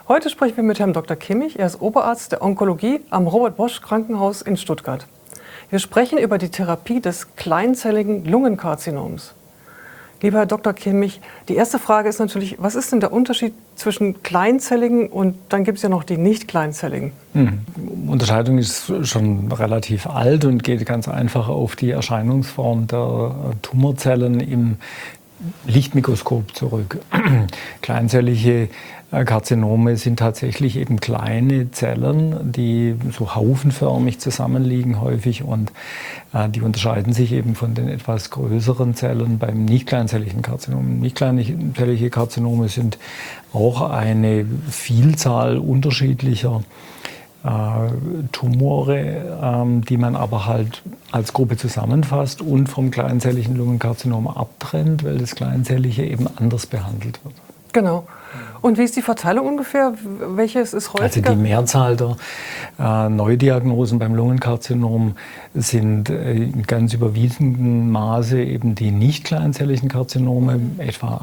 Heute sprechen wir mit Herrn Dr. Kimmich. Er ist Oberarzt der Onkologie am Robert-Bosch-Krankenhaus in Stuttgart. Wir sprechen über die Therapie des kleinzelligen Lungenkarzinoms. Lieber Herr Dr. Kimmich, die erste Frage ist natürlich, was ist denn der Unterschied zwischen kleinzelligen und dann gibt es ja noch die nicht kleinzelligen? Unterscheidung ist schon relativ alt und geht ganz einfach auf die Erscheinungsform der Tumorzellen im Lichtmikroskop zurück. Kleinzellige Karzinome sind tatsächlich eben kleine Zellen, die so haufenförmig zusammenliegen häufig und die unterscheiden sich eben von den etwas größeren Zellen beim nicht kleinzelligen Karzinom. Nicht kleinzellige Karzinome sind auch eine Vielzahl unterschiedlicher Tumore, die man aber halt als Gruppe zusammenfasst und vom kleinzelligen Lungenkarzinom abtrennt, weil das kleinzellige eben anders behandelt wird. Genau. Und wie ist die Verteilung ungefähr? Welches ist häufiger? Also die Mehrzahl der Neudiagnosen beim Lungenkarzinom sind in ganz überwiegendem Maße eben die nicht kleinzelligen Karzinome, etwa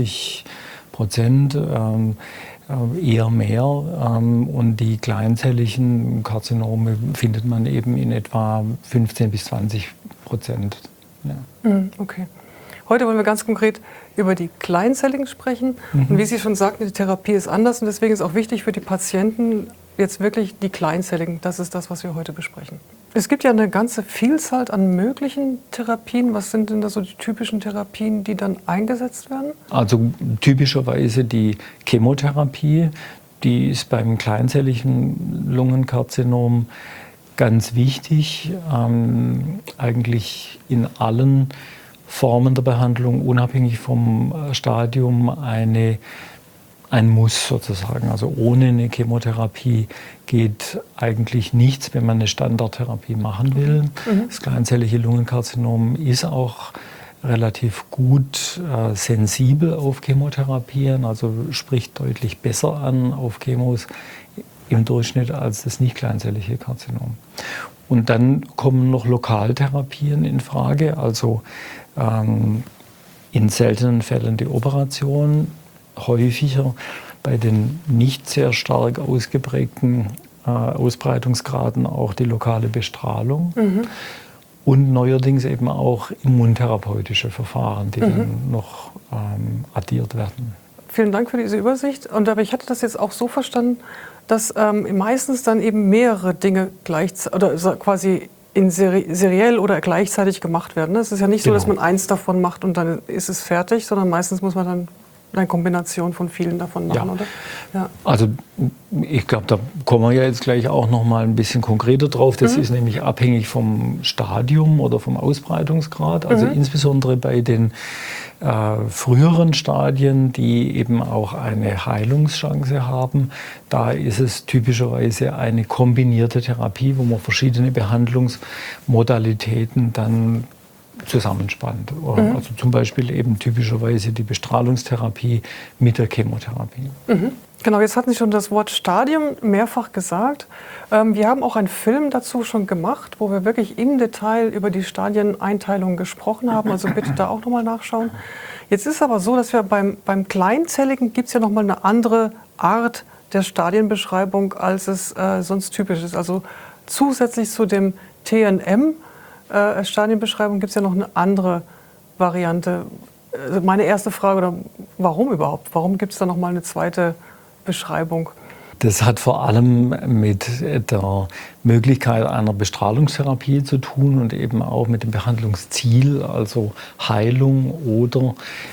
80%. Eher mehr. Und die kleinzelligen Karzinome findet man eben in etwa 15-20%. Ja. Okay. Heute wollen wir ganz konkret über die kleinzelligen sprechen. Und wie Sie schon sagten, die Therapie ist anders und deswegen ist auch wichtig für die Patienten jetzt wirklich die kleinzelligen. Das ist das, was wir heute besprechen. Es gibt ja eine ganze Vielzahl an möglichen Therapien. Was sind denn da so die typischen Therapien, die dann eingesetzt werden? Also typischerweise die Chemotherapie, die ist beim kleinzelligen Lungenkarzinom ganz wichtig, eigentlich in allen Formen der Behandlung, unabhängig vom Stadium, ein Muss sozusagen. Also ohne eine Chemotherapie geht eigentlich nichts, wenn man eine Standardtherapie machen will. Das kleinzellige Lungenkarzinom ist auch relativ gut sensibel auf Chemotherapien, also spricht deutlich besser an auf Chemos im Durchschnitt als das nicht kleinzellige Karzinom. Und dann kommen noch Lokaltherapien in Frage, also in seltenen Fällen die Operation, häufiger bei den nicht sehr stark ausgeprägten Ausbreitungsgraden auch die lokale Bestrahlung und neuerdings eben auch immuntherapeutische Verfahren, die dann noch addiert werden. Vielen Dank für diese Übersicht. Aber ich hatte das jetzt auch so verstanden, dass meistens dann eben mehrere Dinge quasi seriell oder gleichzeitig gemacht werden. Es ist ja nicht so, dass man eins davon macht und dann ist es fertig, sondern meistens muss man dann eine Kombination von vielen davon machen, oder? Ja. Also ich glaube, da kommen wir ja jetzt gleich auch noch mal ein bisschen konkreter drauf. Das ist nämlich abhängig vom Stadium oder vom Ausbreitungsgrad. Also insbesondere bei den früheren Stadien, die eben auch eine Heilungschance haben, da ist es typischerweise eine kombinierte Therapie, wo man verschiedene Behandlungsmodalitäten dann zusammenspannt. Also zum Beispiel eben typischerweise die Bestrahlungstherapie mit der Chemotherapie. Genau, jetzt hatten Sie schon das Wort Stadium mehrfach gesagt. Wir haben auch einen Film dazu schon gemacht, wo wir wirklich im Detail über die Stadieneinteilung gesprochen haben. Also bitte da auch nochmal nachschauen. Jetzt ist aber so, dass wir beim Kleinzelligen gibt es ja nochmal eine andere Art der Stadienbeschreibung, als es sonst typisch ist. Also zusätzlich zu dem TNM Stadienbeschreibung gibt es ja noch eine andere Variante. Meine erste Frage, warum überhaupt? Warum gibt es da noch mal eine zweite Beschreibung? Das hat vor allem mit der Möglichkeit einer Bestrahlungstherapie zu tun und eben auch mit dem Behandlungsziel, also Heilung oder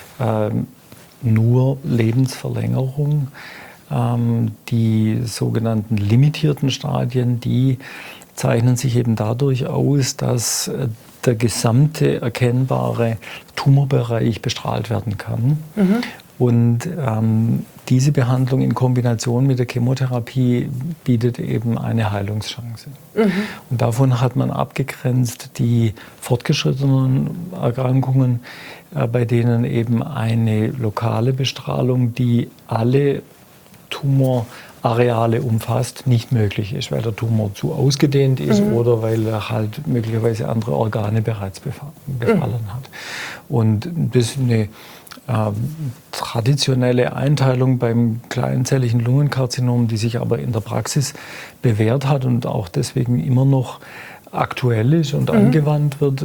nur Lebensverlängerung. Die sogenannten limitierten Stadien, die zeichnen sich eben dadurch aus, dass der gesamte erkennbare Tumorbereich bestrahlt werden kann. Und diese Behandlung in Kombination mit der Chemotherapie bietet eben eine Heilungschance. Und davon hat man abgegrenzt die fortgeschrittenen Erkrankungen, bei denen eben eine lokale Bestrahlung, die alle Tumorareale umfasst, nicht möglich ist, weil der Tumor zu ausgedehnt ist oder weil er halt möglicherweise andere Organe bereits befallen hat. Und das ist eine traditionelle Einteilung beim kleinzelligen Lungenkarzinom, die sich aber in der Praxis bewährt hat und auch deswegen immer noch aktuell ist und angewandt wird.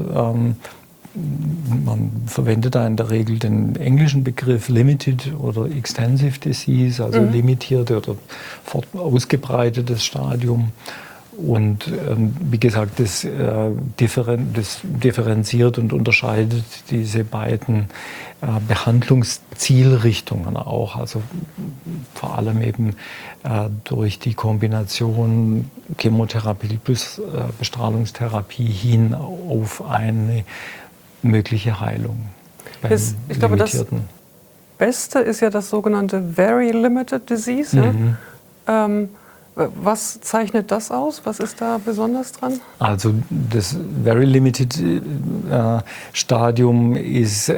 Man verwendet da in der Regel den englischen Begriff Limited oder Extensive Disease, also limitierte oder ausgebreitetes Stadium. Und wie gesagt, das differenziert und unterscheidet diese beiden Behandlungszielrichtungen auch. Also vor allem eben durch die Kombination Chemotherapie plus Bestrahlungstherapie hin auf eine mögliche Heilung. Ich glaube, das Beste ist ja das sogenannte Very Limited Disease. Ja? Was zeichnet das aus? Was ist da besonders dran? Also das Very Limited Stadium ist,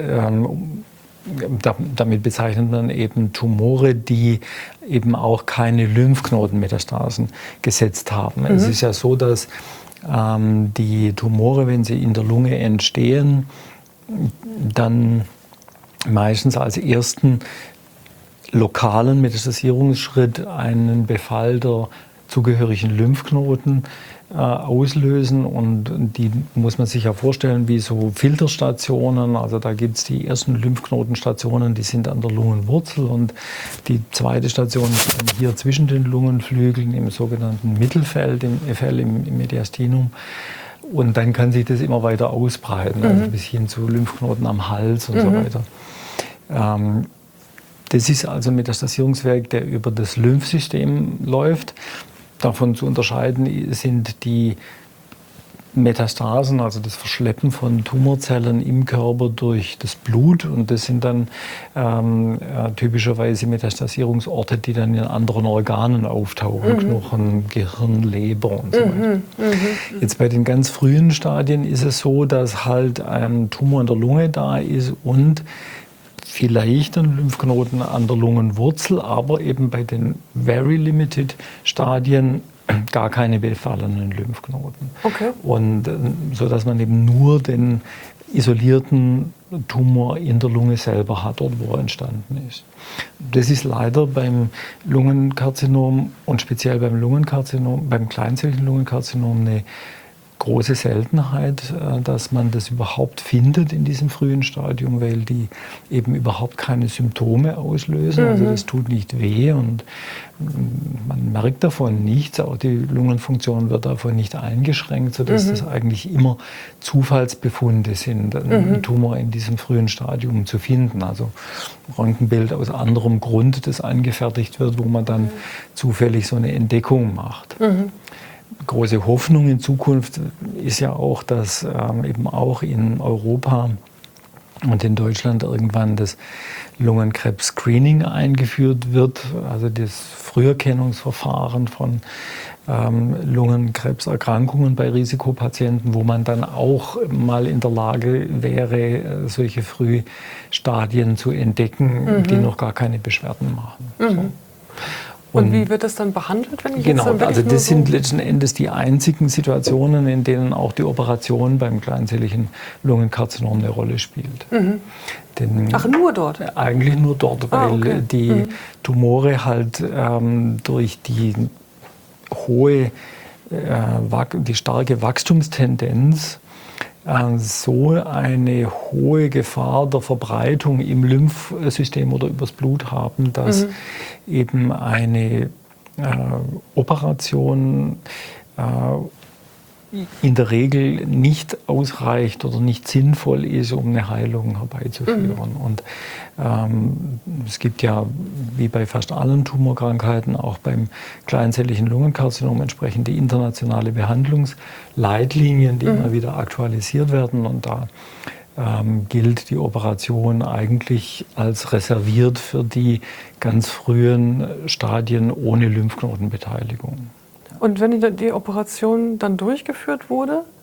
damit bezeichnet man eben Tumore, die eben auch keine Lymphknotenmetastasen gesetzt haben. Es ist ja so, dass die Tumore, wenn sie in der Lunge entstehen, dann meistens als ersten lokalen Metastasierungsschritt einen Befall der zugehörigen Lymphknoten auslösen. Und die muss man sich ja vorstellen wie so Filterstationen. Also da gibt es die ersten Lymphknotenstationen, die sind an der Lungenwurzel. Und die zweite Station ist dann hier zwischen den Lungenflügeln im sogenannten Mittelfeld, im Mediastinum. Und dann kann sich das immer weiter ausbreiten, also bis hin zu Lymphknoten am Hals und so weiter. Das ist also ein Metastasierungsweg, der über das Lymphsystem läuft. Davon zu unterscheiden sind die Metastasen, also das Verschleppen von Tumorzellen im Körper durch das Blut. Und das sind dann typischerweise Metastasierungsorte, die dann in anderen Organen auftauchen, Knochen, Gehirn, Leber und so weiter. Jetzt bei den ganz frühen Stadien ist es so, dass halt ein Tumor in der Lunge da ist und vielleicht ein Lymphknoten an der Lungenwurzel, aber eben bei den Very Limited Stadien gar keine befallenen Lymphknoten. Okay. Und so dass man eben nur den isolierten Tumor in der Lunge selber hat, dort wo er entstanden ist. Das ist leider beim Lungenkarzinom und speziell beim Lungenkarzinom, beim kleinzelligen Lungenkarzinom eine große Seltenheit, dass man das überhaupt findet in diesem frühen Stadium, weil die eben überhaupt keine Symptome auslösen. Also das tut nicht weh und man merkt davon nichts. Auch die Lungenfunktion wird davon nicht eingeschränkt, sodass das eigentlich immer Zufallsbefunde sind, einen Tumor in diesem frühen Stadium zu finden. Also Röntgenbild aus anderem Grund, das angefertigt wird, wo man dann zufällig so eine Entdeckung macht. Große Hoffnung in Zukunft ist ja auch, dass eben auch in Europa und in Deutschland irgendwann das Lungenkrebs-Screening eingeführt wird, also das Früherkennungsverfahren von Lungenkrebserkrankungen bei Risikopatienten, wo man dann auch mal in der Lage wäre, solche Frühstadien zu entdecken, die noch gar keine Beschwerden machen. So. Und wie wird das dann behandelt, wenn ich genau, jetzt also das sind letzten Endes die einzigen Situationen, in denen auch die Operation beim kleinzelligen Lungenkarzinom eine Rolle spielt. Ach, nur dort? Eigentlich nur dort, weil die Tumore halt durch die die starke Wachstumstendenz so eine hohe Gefahr der Verbreitung im Lymphsystem oder übers Blut haben, dass eben eine Operation in der Regel nicht ausreicht oder nicht sinnvoll ist, um eine Heilung herbeizuführen. Und es gibt ja, wie bei fast allen Tumorkrankheiten, auch beim kleinzelligen Lungenkarzinom entsprechende internationale Behandlungsleitlinien, die immer wieder aktualisiert werden. Und da gilt die Operation eigentlich als reserviert für die ganz frühen Stadien ohne Lymphknotenbeteiligung. Und wenn die Operation dann durchgeführt wurde,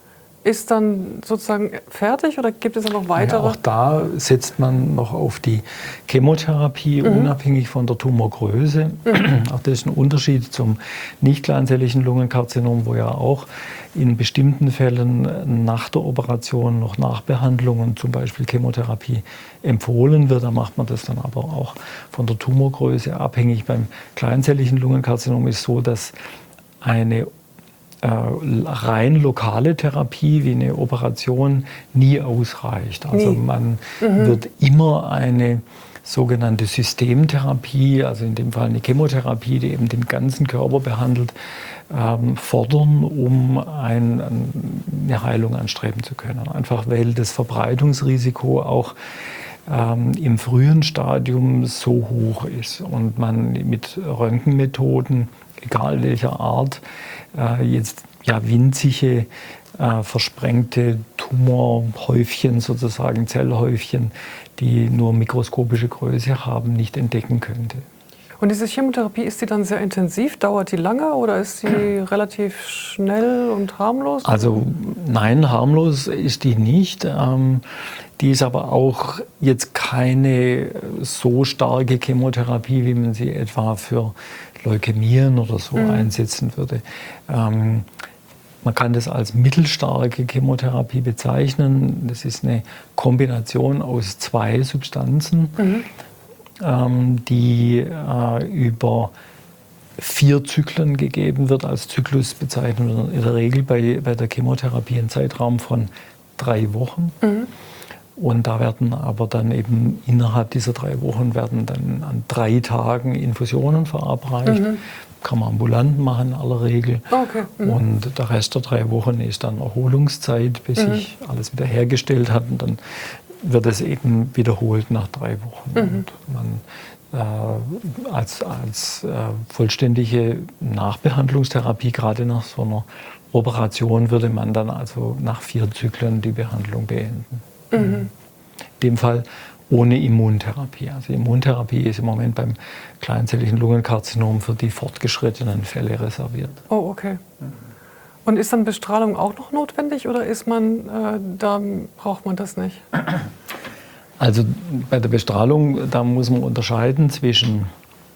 ist dann sozusagen fertig oder gibt es dann noch weitere? Ja, auch da setzt man noch auf die Chemotherapie, unabhängig von der Tumorgröße. Auch das ist ein Unterschied zum nicht kleinzelligen Lungenkarzinom, wo ja auch in bestimmten Fällen nach der Operation noch Nachbehandlungen, zum Beispiel Chemotherapie, empfohlen wird. Da macht man das dann aber auch von der Tumorgröße abhängig. Beim kleinzelligen Lungenkarzinom ist es so, dass eine rein lokale Therapie wie eine Operation nie ausreicht. Also man wird immer eine sogenannte Systemtherapie, also in dem Fall eine Chemotherapie, die eben den ganzen Körper behandelt, fordern, um eine Heilung anstreben zu können. Einfach weil das Verbreitungsrisiko auch im frühen Stadium so hoch ist und man mit Röntgenmethoden, egal welcher Art, jetzt ja winzige, versprengte Tumorhäufchen, sozusagen Zellhäufchen, die nur mikroskopische Größe haben, nicht entdecken könnte. Und diese Chemotherapie, ist die dann sehr intensiv? Dauert die lange oder ist sie relativ schnell und harmlos? Also nein, harmlos ist die nicht. Die ist aber auch jetzt keine so starke Chemotherapie, wie man sie etwa für Leukämien oder so einsetzen würde. Man kann das als mittelstarke Chemotherapie bezeichnen. Das ist eine Kombination aus 2 Substanzen, die über 4 Zyklen gegeben wird. Als Zyklus bezeichnen wir in der Regel bei der Chemotherapie einen Zeitraum von 3 Wochen. Und da werden aber dann eben innerhalb dieser 3 Wochen werden dann an 3 Tagen Infusionen verabreicht. Kann man ambulant machen in aller Regel. Okay. Und der Rest der 3 Wochen ist dann Erholungszeit, bis sich alles wieder hergestellt hat. Und dann wird es eben wiederholt nach 3 Wochen. Und man als vollständige Nachbehandlungstherapie, gerade nach so einer Operation, würde man dann also nach 4 Zyklen die Behandlung beenden. In dem Fall ohne Immuntherapie. Also Immuntherapie ist im Moment beim kleinzelligen Lungenkarzinom für die fortgeschrittenen Fälle reserviert. Oh, okay. Und ist dann Bestrahlung auch noch notwendig oder ist man, da braucht man das nicht? Also bei der Bestrahlung, da muss man unterscheiden zwischen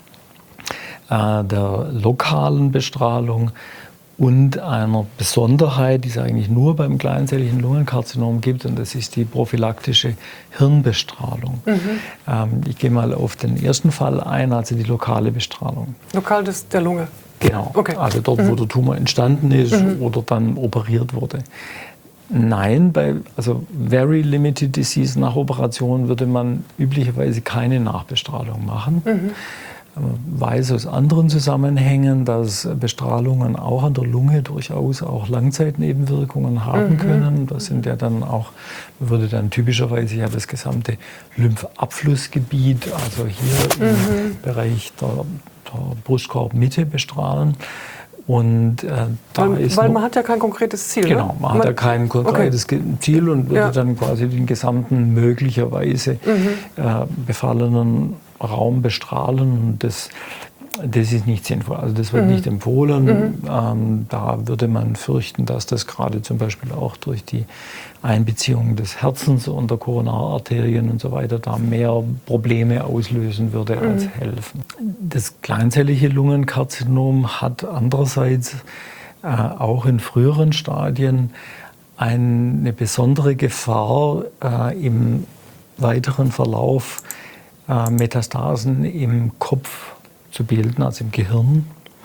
der lokalen Bestrahlung und einer Besonderheit, die es eigentlich nur beim kleinzelligen Lungenkarzinom gibt, und das ist die prophylaktische Hirnbestrahlung. Ich gehe mal auf den ersten Fall ein, also die lokale Bestrahlung. Lokal der Lunge? Genau, okay. Also dort, wo der Tumor entstanden ist oder dann operiert wurde. Nein, bei Very Limited Disease nach Operation würde man üblicherweise keine Nachbestrahlung machen. Man weiß aus anderen Zusammenhängen, dass Bestrahlungen auch an der Lunge durchaus auch Langzeitnebenwirkungen haben können. Das sind ja dann auch, man würde dann typischerweise ja das gesamte Lymphabflussgebiet, also hier im Bereich der Brustkorbmitte bestrahlen. Und weil man hat ja kein konkretes Ziel. Genau, man hat ja kein konkretes Ziel und würde dann quasi den gesamten möglicherweise befallenen Raum bestrahlen. Und das ist nicht sinnvoll. Also das wird nicht empfohlen. Da würde man fürchten, dass das gerade zum Beispiel auch durch die Einbeziehung des Herzens und der Koronararterien und so weiter da mehr Probleme auslösen würde als helfen. Das kleinzellige Lungenkarzinom hat andererseits auch in früheren Stadien eine besondere Gefahr im weiteren Verlauf Metastasen im Kopf zu bilden, also im Gehirn.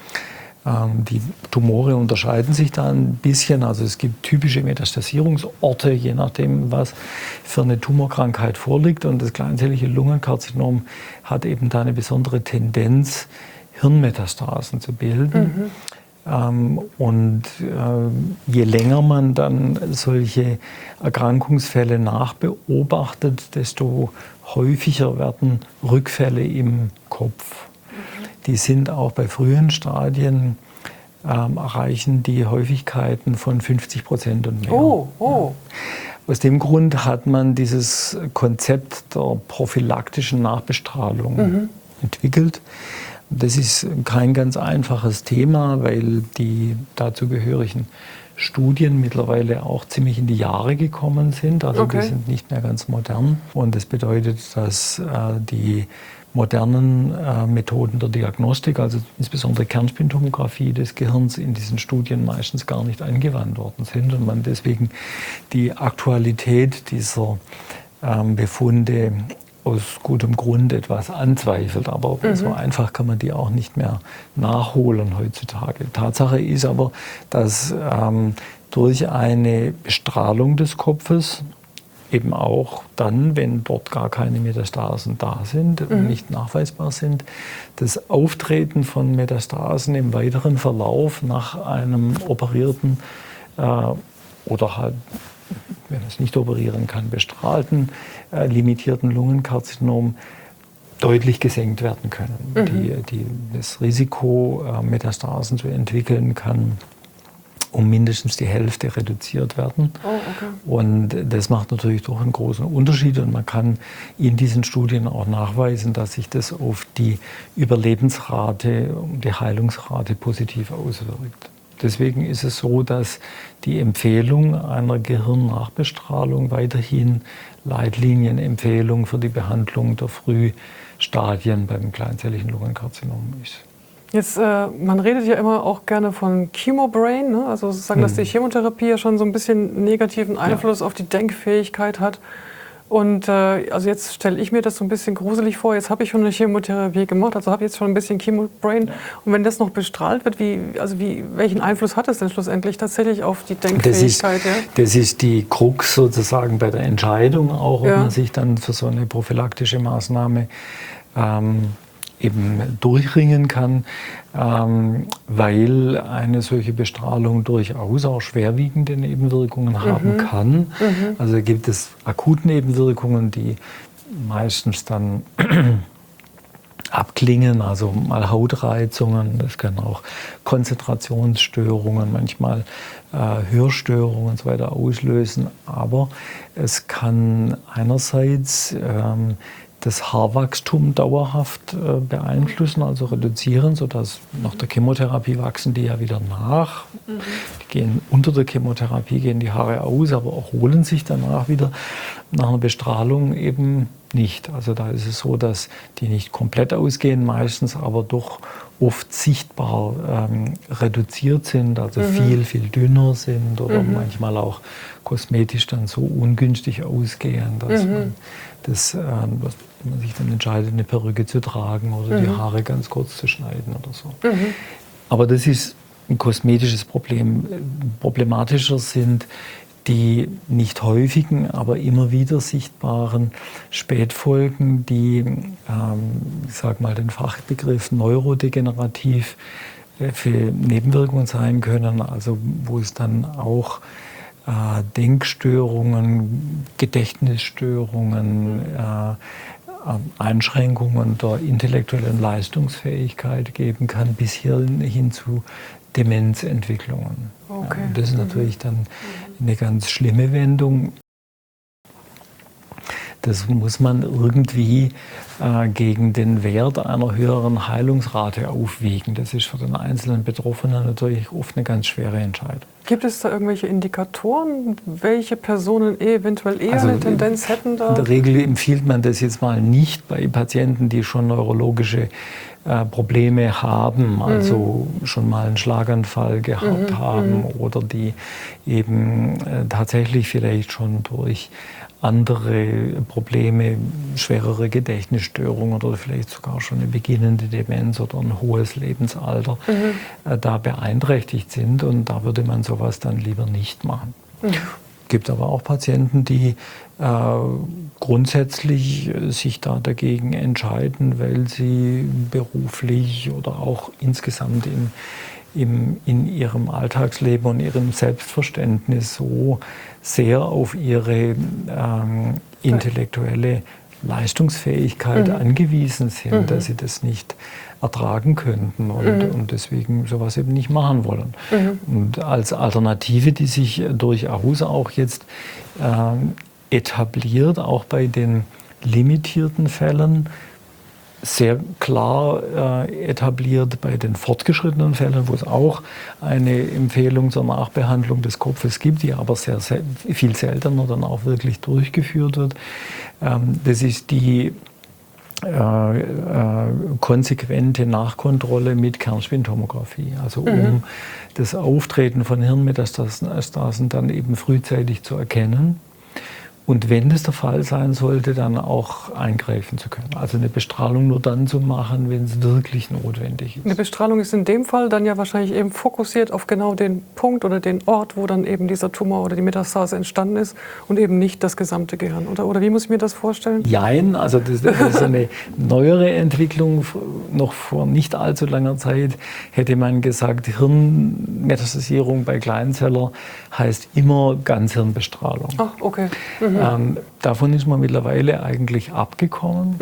Die Tumore unterscheiden sich da ein bisschen. Also es gibt typische Metastasierungsorte, je nachdem, was für eine Tumorkrankheit vorliegt. Und das kleinzellige Lungenkarzinom hat eben da eine besondere Tendenz, Hirnmetastasen zu bilden. Und je länger man dann solche Erkrankungsfälle nachbeobachtet, desto häufiger werden Rückfälle im Kopf. Die sind auch bei frühen Stadien, erreichen die Häufigkeiten von 50% und mehr. Oh. Aus dem Grund hat man dieses Konzept der prophylaktischen Nachbestrahlung entwickelt, das ist kein ganz einfaches Thema, weil die dazugehörigen Studien mittlerweile auch ziemlich in die Jahre gekommen sind. Also die sind nicht mehr ganz modern. Und das bedeutet, dass die modernen Methoden der Diagnostik, also insbesondere Kernspintomographie des Gehirns, in diesen Studien meistens gar nicht angewandt worden sind und man deswegen die Aktualität dieser Befunde aus gutem Grund etwas anzweifelt. Aber so einfach kann man die auch nicht mehr nachholen heutzutage. Tatsache ist aber, dass durch eine Bestrahlung des Kopfes, eben auch dann, wenn dort gar keine Metastasen da sind, nicht nachweisbar sind, das Auftreten von Metastasen im weiteren Verlauf nach einem operierten oder halt, wenn man es nicht operieren kann, bestrahlten, limitierten Lungenkarzinom deutlich gesenkt werden können. Das Risiko, Metastasen zu entwickeln, kann um mindestens die Hälfte reduziert werden. Und das macht natürlich doch einen großen Unterschied. Und man kann in diesen Studien auch nachweisen, dass sich das auf die Überlebensrate, die Heilungsrate positiv auswirkt. Deswegen ist es so, dass die Empfehlung einer Gehirnnachbestrahlung weiterhin Leitlinienempfehlung für die Behandlung der Frühstadien beim kleinzelligen Lungenkarzinom ist. Jetzt, man redet ja immer auch gerne von Chemobrain, ne? Also sozusagen, dass die Chemotherapie ja schon so ein bisschen negativen Einfluss auf die Denkfähigkeit hat. Und also jetzt stelle ich mir das so ein bisschen gruselig vor. Jetzt habe ich schon eine Chemotherapie gemacht, also habe jetzt schon ein bisschen Chemobrain. Und wenn das noch bestrahlt wird, welchen Einfluss hat es denn schlussendlich tatsächlich auf die Denkfähigkeit? Das ist die Krux sozusagen bei der Entscheidung auch, ob man sich dann für so eine prophylaktische Maßnahme eben durchringen kann, weil eine solche Bestrahlung durchaus auch schwerwiegende Nebenwirkungen haben kann. Also gibt es akute Nebenwirkungen, die meistens dann abklingen, also mal Hautreizungen, das können auch Konzentrationsstörungen, manchmal Hörstörungen und so weiter auslösen. Aber es kann einerseits das Haarwachstum dauerhaft beeinflussen, also reduzieren, sodass nach der Chemotherapie wachsen die ja wieder nach. Die gehen unter der Chemotherapie, gehen die Haare aus, aber erholen sich danach wieder nach einer Bestrahlung eben nicht. Also da ist es so, dass die nicht komplett ausgehen meistens, aber doch oft sichtbar reduziert sind, also viel dünner sind oder manchmal auch kosmetisch dann so ungünstig ausgehen, dass man sich dann entscheidet, eine Perücke zu tragen oder die Haare ganz kurz zu schneiden oder so. Aber das ist ein kosmetisches Problem. Problematischer sind die nicht häufigen, aber immer wieder sichtbaren Spätfolgen, die, ich sage mal den Fachbegriff neurodegenerativ für Nebenwirkungen sein können, also wo es dann auch Denkstörungen, Gedächtnisstörungen, Einschränkungen der intellektuellen Leistungsfähigkeit geben kann, bis hin zu Demenzentwicklungen. Das ist natürlich dann eine ganz schlimme Wendung. Das muss man irgendwie gegen den Wert einer höheren Heilungsrate aufwiegen. Das ist für den einzelnen Betroffenen natürlich oft eine ganz schwere Entscheidung. Gibt es da irgendwelche Indikatoren, welche Personen eventuell eher eine Tendenz hätten da? In der Regel empfiehlt man das jetzt mal nicht bei Patienten, die schon neurologische Probleme haben, also schon mal einen Schlaganfall gehabt haben oder die eben tatsächlich vielleicht schon durch andere Probleme, schwerere Gedächtnisstörungen oder vielleicht sogar schon eine beginnende Demenz oder ein hohes Lebensalter da beeinträchtigt sind. Und da würde man sowas dann lieber nicht machen. Es gibt aber auch Patienten, die grundsätzlich sich da dagegen entscheiden, weil sie beruflich oder auch insgesamt in ihrem Alltagsleben und ihrem Selbstverständnis so sehr auf ihre intellektuelle Leistungsfähigkeit angewiesen sind, dass sie das nicht ertragen könnten und deswegen sowas eben nicht machen wollen. Und als Alternative, die sich durchaus auch jetzt etabliert, auch bei den limitierten Fällen, sehr klar etabliert bei den fortgeschrittenen Fällen, wo es auch eine Empfehlung zur Nachbehandlung des Kopfes gibt, die aber viel seltener dann auch wirklich durchgeführt wird. Das ist die konsequente Nachkontrolle mit Kernspintomographie, also um das Auftreten von Hirnmetastasen dann eben frühzeitig zu erkennen. Und wenn das der Fall sein sollte, dann auch eingreifen zu können. Also eine Bestrahlung nur dann zu machen, wenn es wirklich notwendig ist. Eine Bestrahlung ist in dem Fall dann ja wahrscheinlich eben fokussiert auf genau den Punkt oder den Ort, wo dann eben dieser Tumor oder die Metastase entstanden ist und eben nicht das gesamte Gehirn. Oder wie muss ich mir das vorstellen? Jein, also das ist eine neuere Entwicklung. Noch vor nicht allzu langer Zeit hätte man gesagt, Hirnmetastasierung bei Kleinzeller heißt immer Ganzhirnbestrahlung. Ach, okay. Davon ist man mittlerweile eigentlich abgekommen.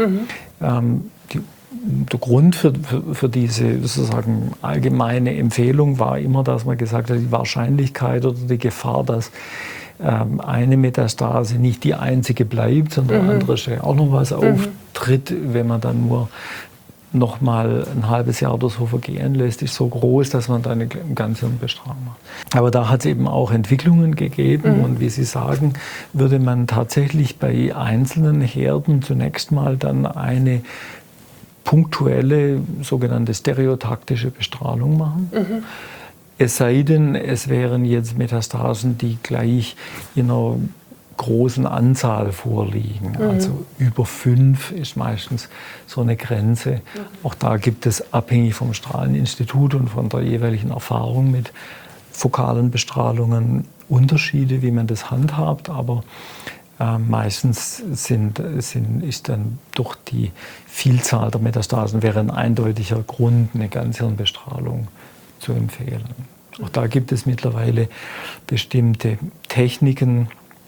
Der Grund für diese sozusagen allgemeine Empfehlung war immer, dass man gesagt hat, die Wahrscheinlichkeit oder die Gefahr, dass eine Metastase nicht die einzige bleibt, sondern an anderer Stelle auch noch was auftritt, wenn man dann nur noch mal ein halbes Jahr oder so vergehen lässt, ist so groß, dass man da eine Ganzhirnbestrahlung macht. Aber da hat es eben auch Entwicklungen gegeben und wie Sie sagen, würde man tatsächlich bei einzelnen Herden zunächst mal dann eine punktuelle sogenannte stereotaktische Bestrahlung machen. Es sei denn, es wären jetzt Metastasen, die gleich in einer großen Anzahl vorliegen. Also über 5 ist meistens so eine Grenze. Auch da gibt es abhängig vom Strahleninstitut und von der jeweiligen Erfahrung mit fokalen Bestrahlungen Unterschiede, wie man das handhabt. Aber meistens ist dann durch die Vielzahl der Metastasen wäre ein eindeutiger Grund, eine Ganzhirnbestrahlung zu empfehlen. Auch da gibt es mittlerweile bestimmte Techniken,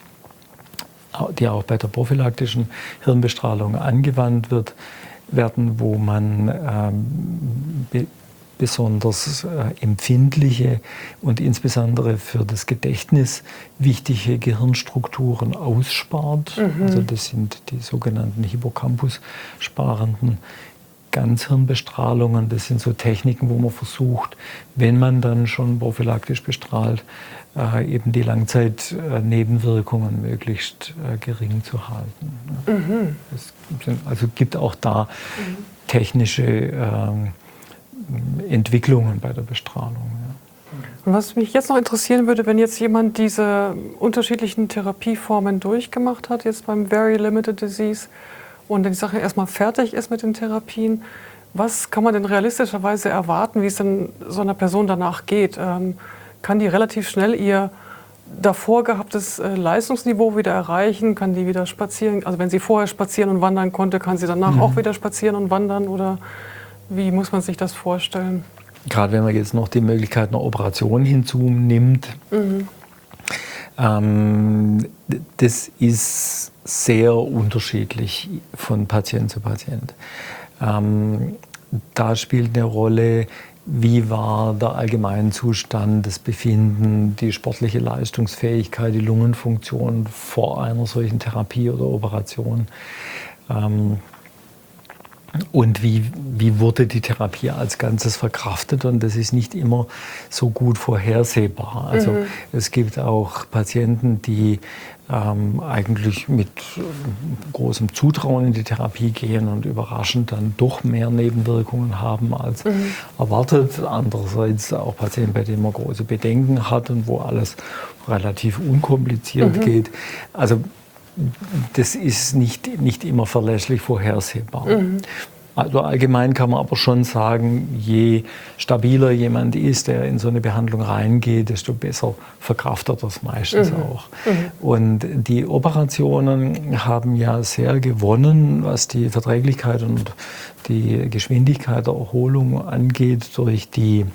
die auch bei der prophylaktischen Hirnbestrahlung angewandt werden, wo man besonders empfindliche und insbesondere für das Gedächtnis wichtige Gehirnstrukturen ausspart. Also das sind die sogenannten Hippocampus-sparenden Ganzhirnbestrahlungen. Das sind so Techniken, wo man versucht, wenn man dann schon prophylaktisch bestrahlt, eben die Langzeitnebenwirkungen möglichst gering zu halten. Es gibt auch da technische Entwicklungen bei der Bestrahlung. Und was mich jetzt noch interessieren würde, wenn jetzt jemand diese unterschiedlichen Therapieformen durchgemacht hat, jetzt beim Very Limited Disease, und die Sache erstmal fertig ist mit den Therapien, was kann man denn realistischerweise erwarten, wie es denn so einer Person danach geht? Kann die relativ schnell ihr davor gehabtes Leistungsniveau wieder erreichen? Kann die wieder spazieren? Also wenn sie vorher spazieren und wandern konnte, kann sie danach auch wieder spazieren und wandern? Oder wie muss man sich das vorstellen? Gerade wenn man jetzt noch die Möglichkeit einer Operation hinzunimmt, das ist sehr unterschiedlich von Patient zu Patient. Da spielt eine Rolle, wie war der Allgemeinzustand, das Befinden, die sportliche Leistungsfähigkeit, die Lungenfunktion vor einer solchen Therapie oder Operation. Und wie wurde die Therapie als Ganzes verkraftet? Und das ist nicht immer so gut vorhersehbar. Also es gibt auch Patienten, die eigentlich mit großem Zutrauen in die Therapie gehen und überraschend dann doch mehr Nebenwirkungen haben als erwartet. Andererseits auch Patienten, bei denen man große Bedenken hat und wo alles relativ unkompliziert geht. Also das ist nicht immer verlässlich vorhersehbar. Also allgemein kann man aber schon sagen, je stabiler jemand ist, der in so eine Behandlung reingeht, desto besser verkraftet er das meistens auch. Und die Operationen haben ja sehr gewonnen, was die Verträglichkeit und die Geschwindigkeit der Erholung angeht, durch die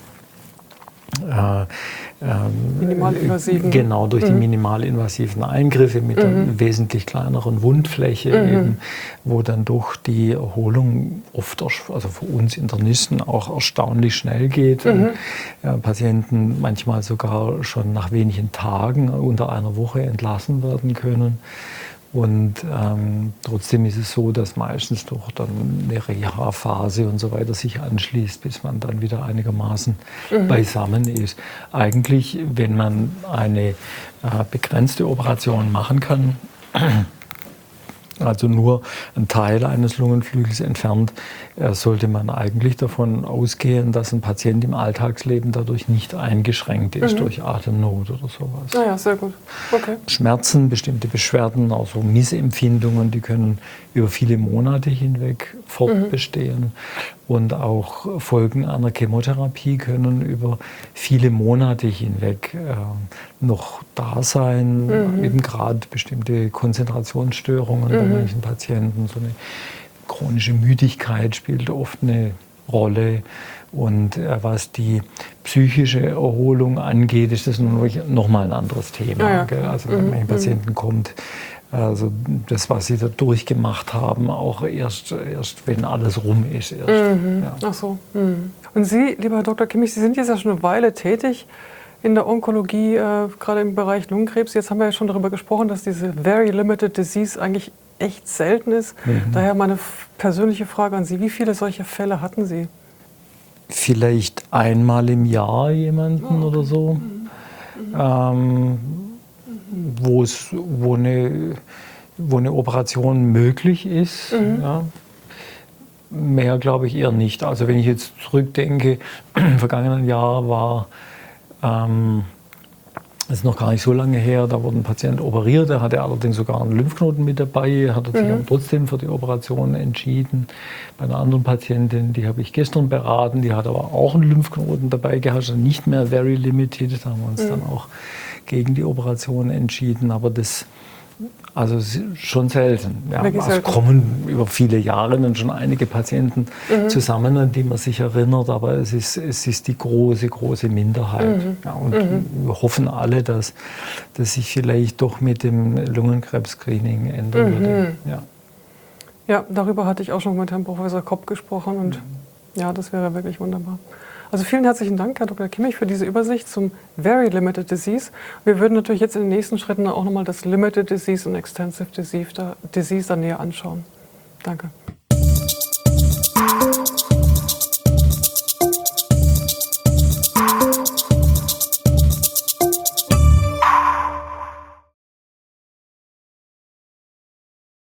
minimalinvasiven. Genau, durch die minimalinvasiven Eingriffe mit einer wesentlich kleineren Wundfläche, eben, wo dann doch die Erholung oft, also für uns Internisten, auch erstaunlich schnell geht. Patienten manchmal sogar schon nach wenigen Tagen unter einer Woche entlassen werden können. Und trotzdem ist es so, dass meistens doch dann eine Reha-Phase und so weiter sich anschließt, bis man dann wieder einigermaßen beisammen ist. Eigentlich, wenn man eine begrenzte Operation machen kann, also nur ein Teil eines Lungenflügels entfernt, sollte man eigentlich davon ausgehen, dass ein Patient im Alltagsleben dadurch nicht eingeschränkt ist durch Atemnot oder sowas. Ah ja, sehr gut. Okay. Schmerzen, bestimmte Beschwerden, auch so Missempfindungen, die können über viele Monate hinweg fortbestehen. Und auch Folgen einer Chemotherapie können über viele Monate hinweg noch da sein. Eben gerade bestimmte Konzentrationsstörungen bei manchen Patienten. So eine chronische Müdigkeit spielt oft eine Rolle. Und was die psychische Erholung angeht, ist das noch mal ein anderes Thema. Ja. Gell? Also wenn man Patienten kommt, also das, was sie da durchgemacht haben, auch erst wenn alles rum ist. Ja. Ach so. Und Sie, lieber Herr Dr. Kimmich, Sie sind jetzt ja schon eine Weile tätig in der Onkologie, gerade im Bereich Lungenkrebs. Jetzt haben wir ja schon darüber gesprochen, dass diese Very Limited Disease eigentlich echt selten ist. Daher meine persönliche Frage an Sie, wie viele solche Fälle hatten Sie? Vielleicht einmal im Jahr jemanden oder so, wo eine Operation möglich ist. Ja. Mehr glaube ich eher nicht. Also wenn ich jetzt zurückdenke, im vergangenen Jahr war, das ist noch gar nicht so lange her, da wurde ein Patient operiert, er hatte allerdings sogar einen Lymphknoten mit dabei, hat sich aber trotzdem für die Operation entschieden. Bei einer anderen Patientin, die habe ich gestern beraten, die hat aber auch einen Lymphknoten dabei gehabt, also nicht mehr very limited, da haben wir uns dann auch gegen die Operation entschieden, aber das also schon selten. Ja, es kommen über viele Jahre dann schon einige Patienten zusammen, an die man sich erinnert, aber es ist die große Minderheit. Ja, und wir hoffen alle, dass das sich vielleicht doch mit dem Lungenkrebs-Screening ändern würde. Ja, darüber hatte ich auch schon mit Herrn Professor Kopp gesprochen und ja, das wäre wirklich wunderbar. Also vielen herzlichen Dank, Herr Dr. Kimmich, für diese Übersicht zum Very Limited Disease. Wir würden natürlich jetzt in den nächsten Schritten auch nochmal das Limited Disease und Extensive Disease da näher anschauen. Danke.